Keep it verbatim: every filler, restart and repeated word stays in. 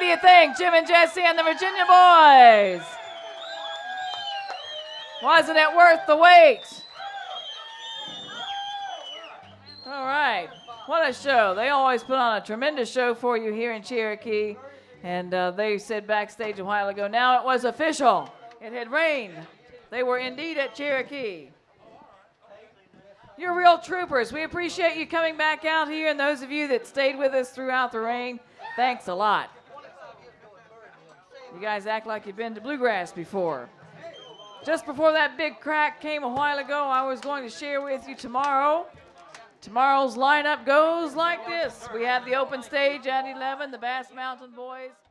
do you think, Jim and Jesse and the Virginia boys? Wasn't it worth the wait? All right. What a show. They always put on a tremendous show for you here in Cherokee. And uh, they said backstage a while ago, now it was official. It had rained. They were indeed at Cherokee. You're real troopers. We appreciate you coming back out here, and those of you that stayed with us throughout the rain, thanks a lot. You guys act like you've been to Bluegrass before. Just before that big crack came a while ago, I was going to share with you tomorrow. Tomorrow's lineup goes like this. We have the open stage at eleven, the Bass Mountain Boys.